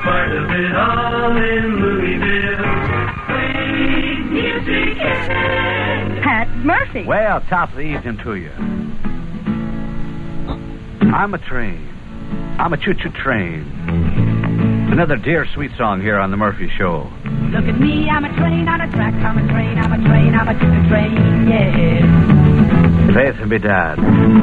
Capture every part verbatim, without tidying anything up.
part of it all in Louisville. Sweet music and Pat Murphy. Well, top of the evening to you. I'm a train. I'm a choo-choo train. Another dear sweet song here on the Murphy Show. Look at me, I'm a train on a track. I'm a train, I'm a train, I'm a choo-choo train, yeah. Faith and be dad.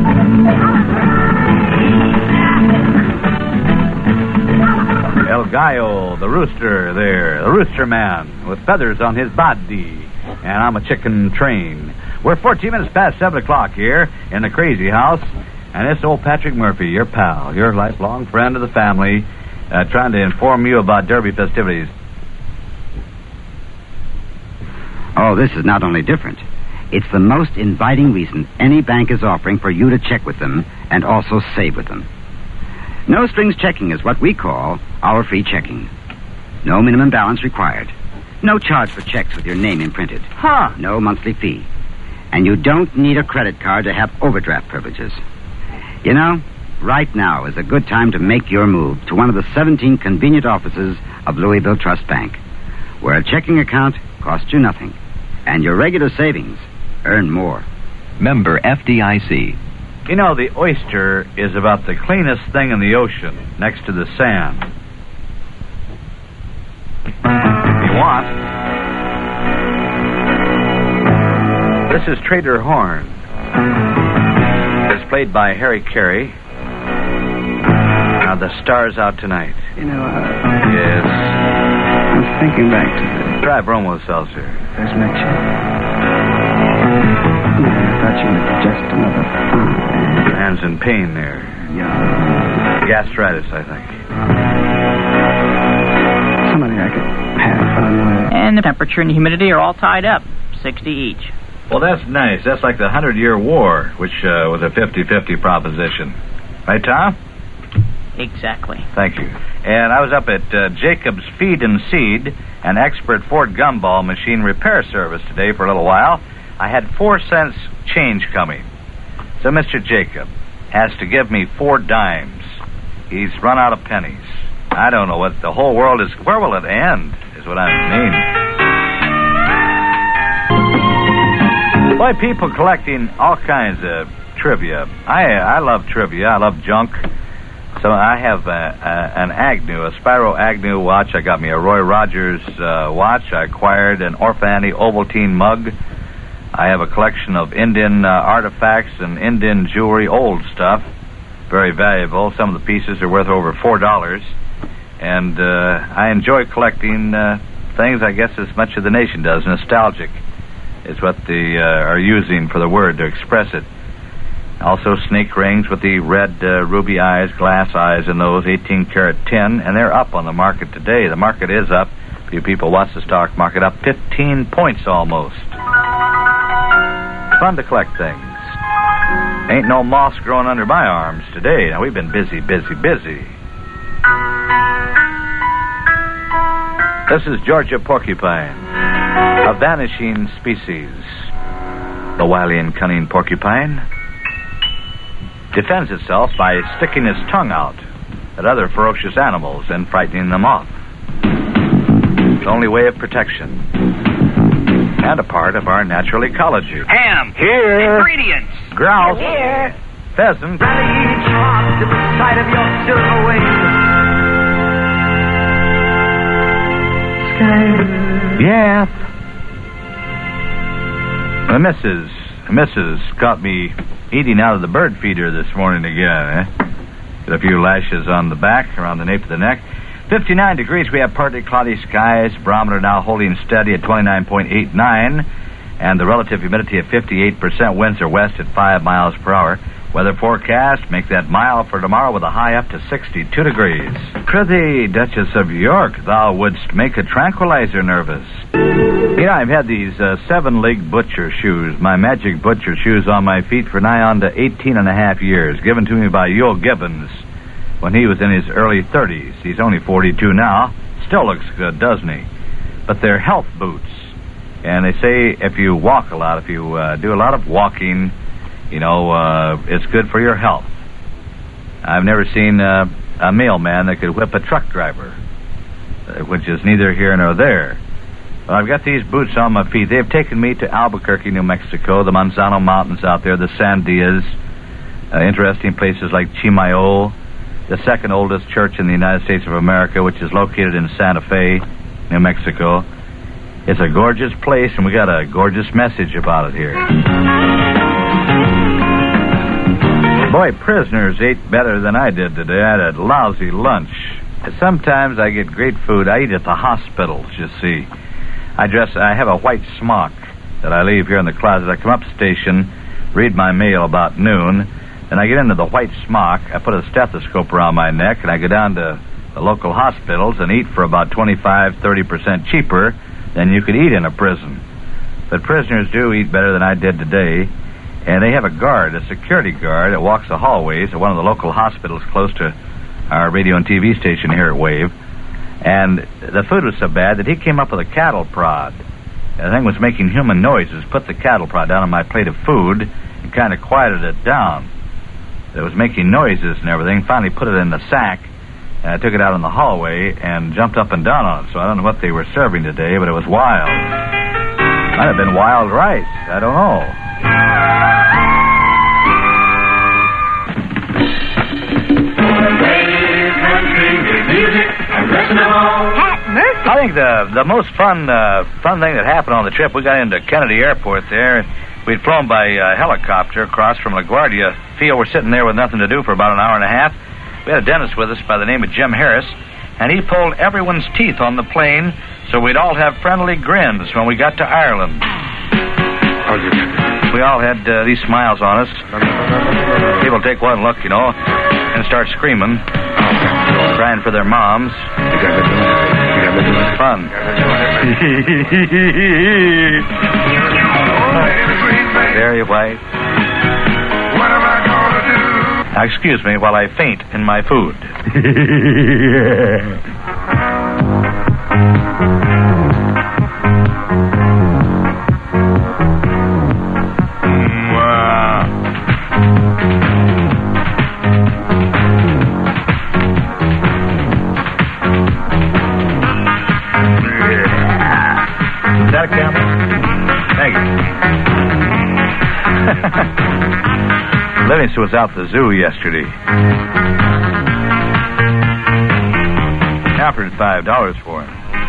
El Gallo, the rooster there, the rooster man with feathers on his body. And I'm a chicken train. We're fourteen minutes past seven o'clock here in the Crazy House. And it's old Patrick Murphy, your pal, your lifelong friend of the family, uh, trying to inform you about Derby festivities. Oh, this is not only different. It's the most inviting reason any bank is offering for you to check with them and also save with them. No strings checking is what we call our free checking. No minimum balance required. No charge for checks with your name imprinted. Huh. No monthly fee. And you don't need a credit card to have overdraft privileges. You know, right now is a good time to make your move to one of the seventeen convenient offices of Louisville Trust Bank, where a checking account costs you nothing, and your regular savings earn more. Member F D I C. You know, the oyster is about the cleanest thing in the ocean, next to the sand. If you want. This is Trader Horn. It's played by Harry Carey. Now, the star's out tonight. You know, uh, Yes. I was thinking back to the Try bromo seltzer. first met you. Yeah, I thought you were just another fun man. Hands in pain there. Young. Gastritis, I think. Somebody I could have fun with. And the temperature and humidity are all tied up, sixty each. Well, that's nice. That's like the Hundred-Year War, which uh, was a fifty-fifty proposition. Right, Tom? Exactly. Thank you. And I was up at uh, Jacob's Feed and Seed, an expert Ford gumball machine repair service today for a little while. I had four cents change coming. So Mister Jacob has to give me four dimes. He's run out of pennies. I don't know what the whole world is. Where will it end, is what I mean. Boy, people collecting all kinds of trivia. I I love trivia. I love junk. So I have a, a, an Agnew, a Spyro Agnew watch. I got me a Roy Rogers uh, watch. I acquired an Orfani Ovaltine mug. I have a collection of Indian uh, artifacts and Indian jewelry, old stuff. Very valuable. Some of the pieces are worth over four dollars. And uh, I enjoy collecting uh, things, I guess, as much as the nation does. Nostalgic is what they uh, are using for the word to express it. Also snake rings with the red uh, ruby eyes, glass eyes in those, eighteen karat tin, and they're up on the market today. The market is up. A few people watch the stock market up fifteen points almost. Fun to collect things. Ain't no moss growing under my arms today. Now, we've been busy, busy, busy. This is Georgia porcupine, a vanishing species. The wily and cunning porcupine defends itself by sticking its tongue out at other ferocious animals and frightening them off. It's the only way of protection and a part of our natural ecology. Ham. Here. Ingredients. Grouse. Here. Pheasant. Rally each hawk to the sight of your silver wings. Yeah. The missus, the missus caught me eating out of the bird feeder this morning again, eh? Got a few lashes on the back, around the nape of the neck. fifty-nine degrees, we have partly cloudy skies. Barometer now holding steady at twenty-nine point eight nine. And the relative humidity at fifty-eight percent. Winds are west at five miles per hour. Weather forecast, make that mile for tomorrow with a high up to sixty-two degrees. Prithee, Duchess of York, thou wouldst make a tranquilizer nervous. You know, I've had these uh, seven-legged butcher shoes, my magic butcher shoes on my feet for nigh on to eighteen and a half years, given to me by Yule Gibbons when he was in his early thirties. He's only forty-two now. Still looks good, doesn't he? But they're health boots. And they say if you walk a lot, if you uh, do a lot of walking, you know, uh, it's good for your health. I've never seen uh, a mailman that could whip a truck driver. uh, which is neither here nor there. Well, I've got these boots on my feet. They've taken me to Albuquerque, New Mexico, the Manzano Mountains out there, the Sandias, uh, interesting places like Chimayo, the second oldest church in the United States of America, which is located in Santa Fe, New Mexico. It's a gorgeous place, and we got a gorgeous message about it here. Boy, prisoners ate better than I did today. I had a lousy lunch. Sometimes I get great food. I eat at the hospitals, you see. I dress, I have a white smock that I leave here in the closet. I come up the station, read my mail about noon, then I get into the white smock. I put a stethoscope around my neck, and I go down to the local hospitals and eat for about twenty-five, thirty percent cheaper than you could eat in a prison. But prisoners do eat better than I did today, and they have a guard, a security guard, that walks the hallways at one of the local hospitals close to our radio and T V station here at Wave. And the food was so bad that he came up with a cattle prod. The thing was making human noises, put the cattle prod down on my plate of food and kind of quieted it down. It was making noises and everything. Finally put it in the sack, and I took it out in the hallway and jumped up and down on it. So I don't know what they were serving today, but it was wild. Might have been wild rice. I don't know. I think the the most fun uh, fun thing that happened on the trip, we got into Kennedy Airport there, and we'd flown by uh, helicopter across from LaGuardia Field. We're sitting there with nothing to do for about an hour and a half. We had a dentist with us by the name of Jim Harris, and he pulled everyone's teeth on the plane so we'd all have friendly grins when we got to Ireland. We all had uh, these smiles on us. People take one look, you know, and start screaming, crying for their moms. Fun. Very white. Now, excuse me while I faint in my food. Is that a camera? Thank you. Livingston was out at the zoo yesterday. Offered five dollars for him.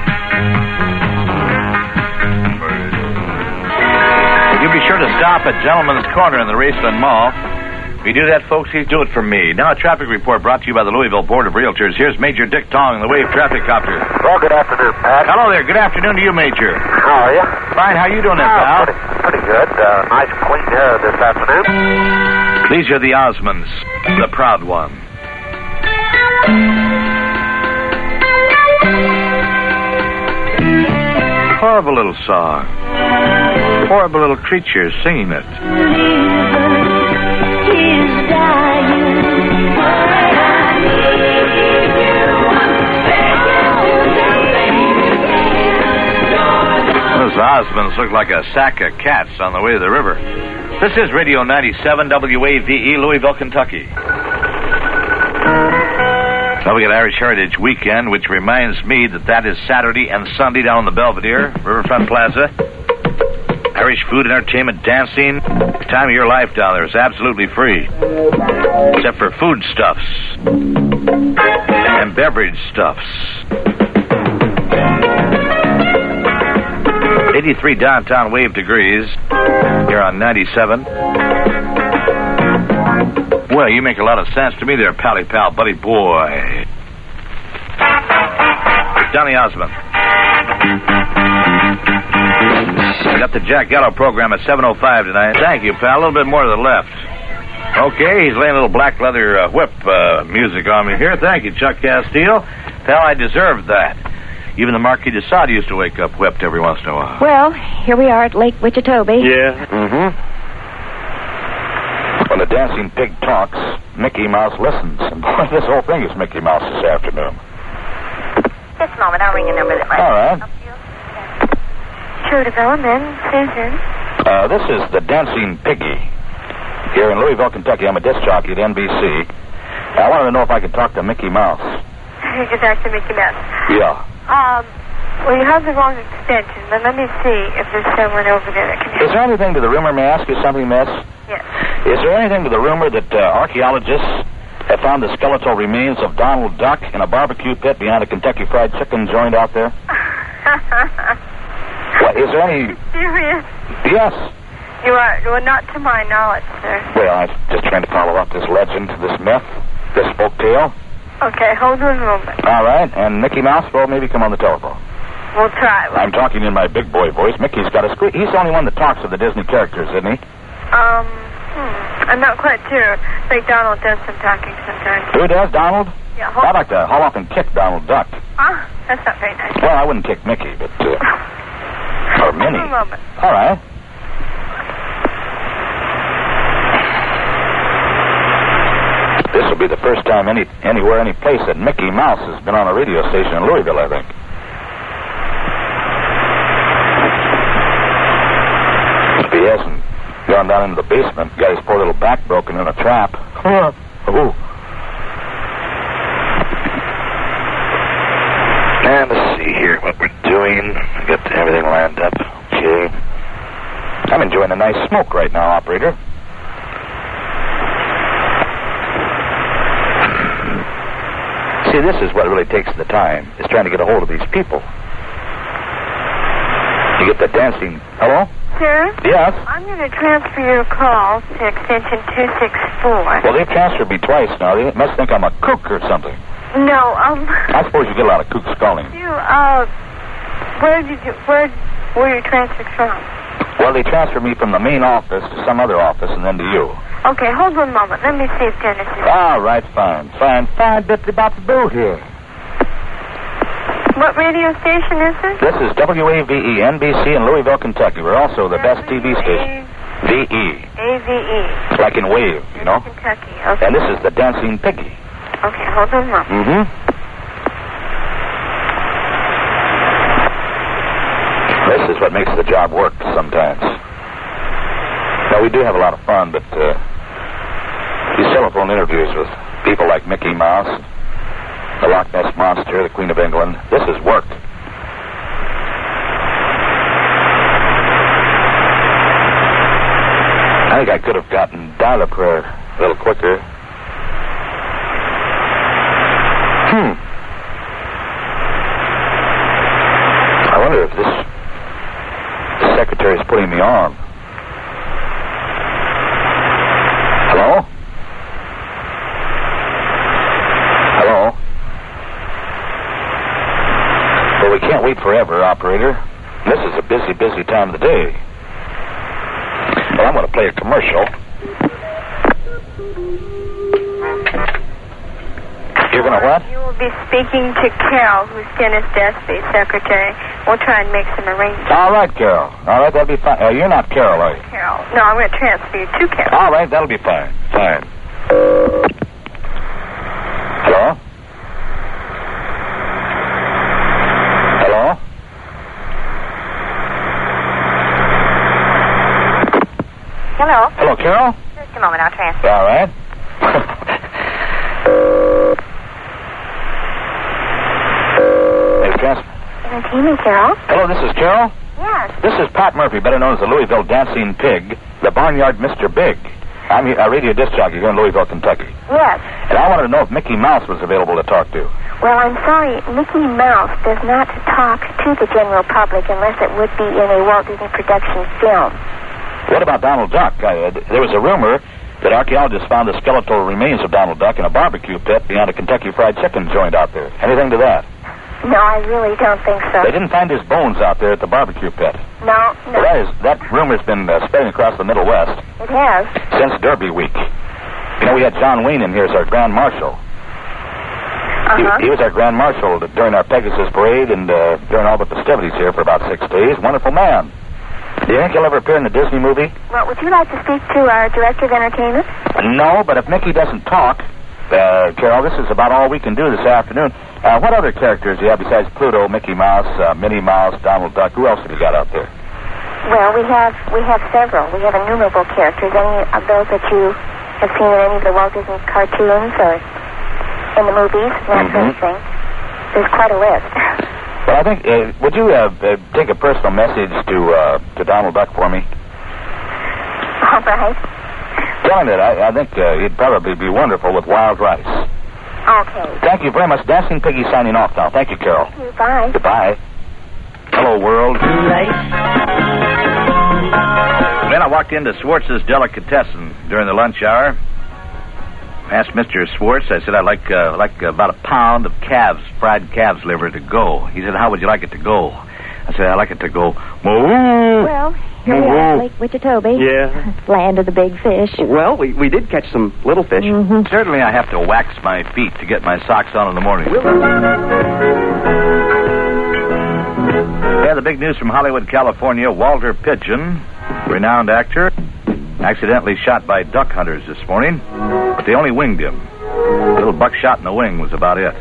You be sure to stop at Gentleman's Corner in the Raceland Mall. If you do that, folks, he's do it for me. Now, a traffic report brought to you by the Louisville Board of Realtors. Here's Major Dick Tong, the Wave Traffic Copter. Well, good afternoon, Pat. Hello there. Good afternoon to you, Major. How are you? Fine. How you doing there, Oh, pal? pretty, pretty good. Uh, nice clean air this afternoon. These are the Osmonds, the proud one. Horrible little song. Horrible little creatures singing it. Those Osmonds look like a sack of cats on the way to the river. This is Radio ninety-seven W A V E, Louisville, Kentucky. Now we got Irish Heritage Weekend, which reminds me that that is Saturday and Sunday down on the Belvedere, Riverfront Plaza. Irish food, entertainment, dancing. Time of your life down there is absolutely free. Except for food stuffs and beverage stuffs. eighty-three downtown wave degrees here on ninety-seven. Well, you make a lot of sense to me there, pally pal, buddy boy. Donny Osmond. We got the Jack Gallo program at seven oh five tonight. Thank you, pal. A little bit more to the left. Okay, he's laying a little black leather uh, whip uh, music on me here. Thank you, Chuck Castile. Pal, I deserved that. Even the Marquis de Sade used to wake up whipped every once in a while. Well, here we are at Lake Wichitobe. Yeah. Mm-hmm. When the dancing pig talks, Mickey Mouse listens. And boy, this whole thing is Mickey Mouse this afternoon. Just a moment. I'll ring a number that might All right. help you. True Development, Susan. Uh, this is the Dancing Piggy. Here in Louisville, Kentucky. I'm a disc jockey at N B C. I wanted to know if I could talk to Mickey Mouse. You could talk to Mickey Mouse. Yeah. Um, well, you have the wrong extension, but let me see if there's someone over there that can help. Is there anything to the rumor, may I ask you something, miss? Yes. Is there anything to the rumor that uh, archaeologists have found the skeletal remains of Donald Duck in a barbecue pit behind a Kentucky Fried Chicken joint out there? What, is there any... Serious? Yes. You are, well, not to my knowledge, sir. Well, I'm just trying to follow up this legend, this myth, this folk tale. Okay, hold on a moment. All right, and Mickey Mouse will maybe come on the telephone. We'll try. I'm talking in my big boy voice. Mickey's got a squeak. He's the only one that talks to the Disney characters, isn't he? Um, hmm, I'm not quite sure. I think Donald does some talking sometimes. Who does, Donald? Yeah, hold I'd like to haul off and kick Donald Duck. Ah, that's not very nice. Well, I wouldn't kick Mickey, but... Uh, or Minnie. Hold on a moment. All right. This will be the first time any anywhere, any place that Mickey Mouse has been on a radio station in Louisville, I think. If he hasn't gone down into the basement, got his poor little back broken in a trap. Ooh. And let's see here what we're doing. I got everything lined up. Okay. I'm enjoying a nice smoke right now, operator. See, this is what really takes the time, is trying to get a hold of these people. You get the dancing... Hello? Sir? Yes? I'm going to transfer your call to extension two six four. Well, they've transferred me twice now. They must think I'm a kook or something. No, um... I suppose you get a lot of kooks calling. You, uh... Where did you... Where were you transferred from? Well, they transferred me from the main office to some other office and then to you. Okay, hold on a moment. Let me see if Dennis is... All right, fine. Fine, fine. That's about to do here. What radio station is this? This is W A V E, N B C in Louisville, Kentucky. We're also the best T V station. V E. A V E. Like in wave, you know? Kentucky, okay. And this is the Dancing Piggy. Okay, hold on a moment. Mm-hmm. This is what makes the job work sometimes. Now, we do have a lot of fun, but uh, these telephone interviews with people like Mickey Mouse, the Loch Ness Monster, the Queen of England, this is work. I think I could have gotten dial-a-prayer a little quicker. Hmm. I wonder if this secretary is putting me on. Hello? Hello? Well, we can't wait forever, operator. This is a busy, busy time of the day. Well, I'm going to play a commercial. You're going to what? You will be speaking to Carol, who's Dennis Desby's secretary. We'll try and make some arrangements. All right, Carol. All right, that'll be fine. Uh, you're not Carol, are you? Carol. No, I'm going to transfer you to Carol. All right, that'll be fine. Fine. Hello? Hello? Hello. Hello, Carol? Just a moment, I'll transfer. All right. Hey, transfer. Entertainment, Carol? Hello, this is Carol? Yes. This is Pat Murphy, better known as the Louisville Dancing Pig, the Barnyard Mister Big. I'm a radio disc jockey here in Louisville, Kentucky. Yes. And I wanted to know if Mickey Mouse was available to talk to. Well, I'm sorry, Mickey Mouse does not talk to the general public unless it would be in a Walt Disney production film. What about Donald Duck? I, uh, there was a rumor that archaeologists found the skeletal remains of Donald Duck in a barbecue pit behind a Kentucky Fried Chicken joint out there. Anything to that? No, I really don't think so. They didn't find his bones out there at the barbecue pit. No, no. Well, that, is, that rumor's been uh, spreading across the Middle West. It has. Since Derby Week. You know, we had John Wayne in here as our Grand Marshal. Uh-huh. He, he was our Grand Marshal during our Pegasus Parade and uh, during all the festivities here for about six days. Wonderful man. Do you think he'll ever appear in the Disney movie? Well, would you like to speak to our Director of Entertainment? No, but if Mickey doesn't talk, uh, Carol, this is about all we can do this afternoon. Uh, what other characters do you have besides Pluto, Mickey Mouse, uh, Minnie Mouse, Donald Duck? Who else have you got out there? Well, we have we have several. We have innumerable characters. Any of those that you have seen in any of the Walt Disney cartoons or in the movies, that mm-hmm. sort of thing. There's quite a list. Well, I think, uh, would you uh, uh, take a personal message to uh, to Donald Duck for me? All right. Tell him that I, I think uh, he'd probably be wonderful with wild rice. Okay. Thank you very much. Dancing Piggy signing off now. Thank you, Carol. Thank you. Bye. Goodbye. Hello, world. Then I walked into Schwartz's Delicatessen during the lunch hour. Asked Mister Schwartz, I said, I'd like, uh, like about a pound of calves, fried calves liver to go. He said, how would you like it to go? I said, I'd like it to go, moo. Well, here we are, Lake Wichitobe. Yeah. Land of the big fish. Well, we, we did catch some little fish. Mm-hmm. Certainly I have to wax my feet to get my socks on in the morning. Yeah, the big news from Hollywood, California. Walter Pidgeon, renowned actor, accidentally shot by duck hunters this morning, but they only winged him. A little buckshot in the wing was about it.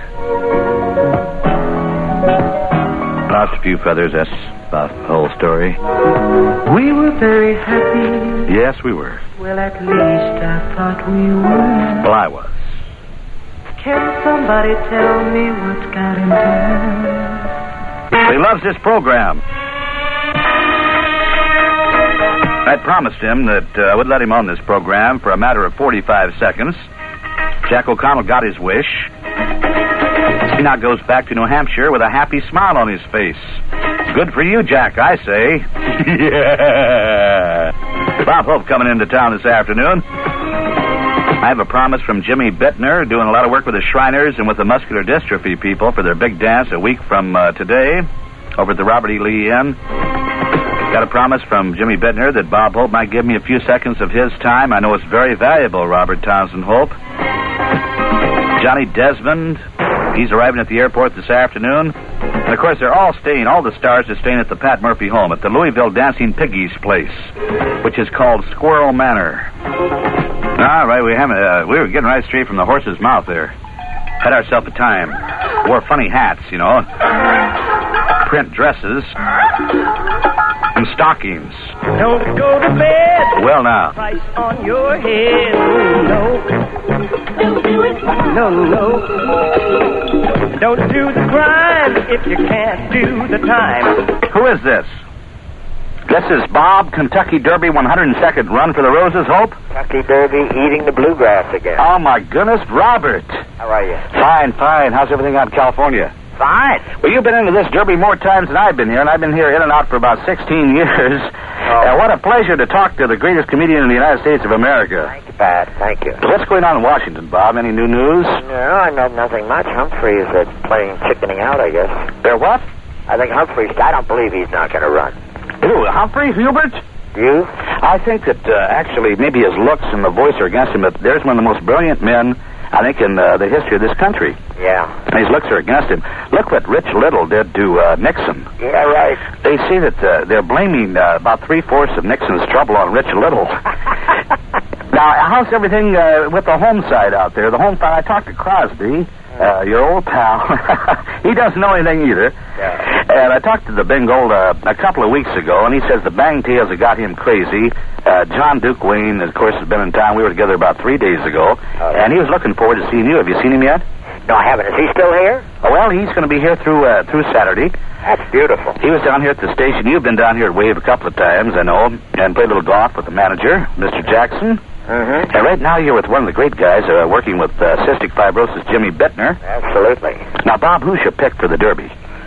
Lost a few feathers, that's about the whole story. We were very happy. Yes, we were. Well, at least I thought we were. Well, I was. Can somebody tell me what's got him down? He loves this program. I promised him that uh, I would let him on this program for a matter of forty-five seconds. Jack O'Connell got his wish. He now goes back to New Hampshire with a happy smile on his face. Good for you, Jack, I say. Yeah. Bob Hope coming into town this afternoon. I have a promise from Jimmy Bittner, doing a lot of work with the Shriners and with the muscular dystrophy people for their big dance a week from uh, today over at the Robert E. Lee Inn. Got a promise from Jimmy Bittner that Bob Hope might give me a few seconds of his time. I know it's very valuable, Robert Townsend Hope. Johnny Desmond, he's arriving at the airport this afternoon. And, of course, they're all staying, all the stars are staying at the Pat Murphy home at the Louisville Dancing Piggies place, which is called Squirrel Manor. All right, we haven't, uh, we were getting right straight from the horse's mouth there. Had ourselves a time. Wore funny hats, you know. Print dresses. And stockings. Don't go to bed. Well, now. Price on your head. No. Don't do it. No, no. Don't do the crime if you can't do the time. Who is this? This is Bob, Kentucky Derby one hundred second run for the Roses, Hope? Kentucky Derby eating the bluegrass again. Oh, my goodness, Robert. How are you? Fine, fine. How's everything out in California? Fine. Well, you've been into this Derby more times than I've been here, and I've been here in and out for about sixteen years. Oh. Uh, what a pleasure to talk to the greatest comedian in the United States of America. Thank you, Pat. Thank you. What's going on in Washington, Bob? Any new news? No, I know nothing much. Humphrey is uh, playing chickening out, I guess. They're what? I think Humphrey's... I don't believe he's not going to run. Who, Humphrey Hubert? You? I think that uh, actually maybe his looks and the voice are against him, but there's one of the most brilliant men, I think, in uh, the history of this country. Yeah. And his looks are against him. Look what Rich Little did to uh, Nixon. Yeah, right. They say that uh, they're blaming uh, about three-fourths of Nixon's trouble on Rich Little. Now, how's everything uh, with the home side out there? The home side, I talked to Crosby, uh, your old pal. He doesn't know anything either. Yeah. And I talked to the Bingold uh, a couple of weeks ago, and he says the bang tails have got him crazy. Uh, John Duke Wayne, of course, has been in town. We were together about three days ago, oh, and he was looking forward to seeing you. Have you seen him yet? No, I haven't. Is he still here? Oh, well, he's going to be here through uh, through Saturday. That's beautiful. He was down here at the station. You've been down here at Wave a couple of times, I know, and played a little golf with the manager, Mister Jackson. Mm-hmm. And right now you're with one of the great guys uh, working with uh, cystic fibrosis, Jimmy Bittner. Absolutely. Now, Bob, who's your pick for the Derby?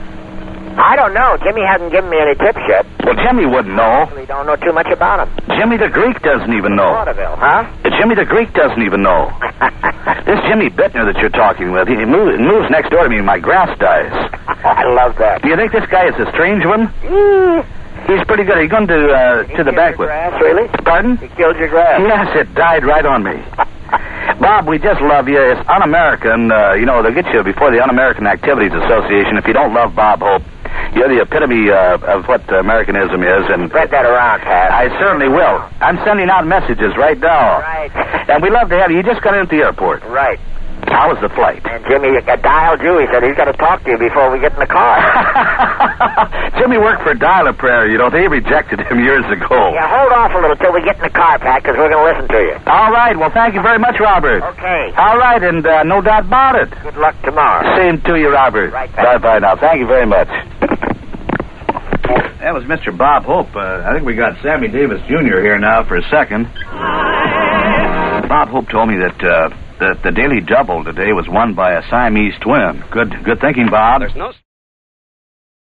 I don't know. Jimmy hasn't given me any tips yet. Well, Jimmy wouldn't know. We don't know too much about him. Jimmy the Greek doesn't even know. Vaudeville, huh? Jimmy the Greek doesn't even know. This Jimmy Bittner that you're talking with, he moves, moves next door to me and my grass dies. I love that. Do you think this guy is a strange one? Mm. He's pretty good. He's going to uh, to the banquet. Grass, really? Pardon? He killed your grass. Yes, it died right on me. Bob, we just love you. It's un-American. Uh, you know, they'll get you before the Un-American Activities Association if you don't love Bob Hope. You're the epitome uh, of what Americanism is, and spread that around, Pat. I certainly will. I'm sending out messages right now. Right. And we love to have you. You just got in at the airport. Right. How was the flight? And Jimmy uh, dialed you. He said he's got to talk to you before we get in the car. Jimmy worked for Dial-A-Prayer. You know, they rejected him years ago. Yeah, hold off a little till we get in the car, Pat, because we're going to listen to you. All right. Well, thank you very much, Robert. Okay. All right, and uh, no doubt about it. Good luck tomorrow. Same to you, Robert. Right back. Bye-bye now. Thank you very much. That was Mister Bob Hope. Uh, I think we got Sammy Davis Junior here now for a second. Bob Hope told me that uh, that the Daily Double today was won by a Siamese twin. Good, good thinking, Bob. There's no...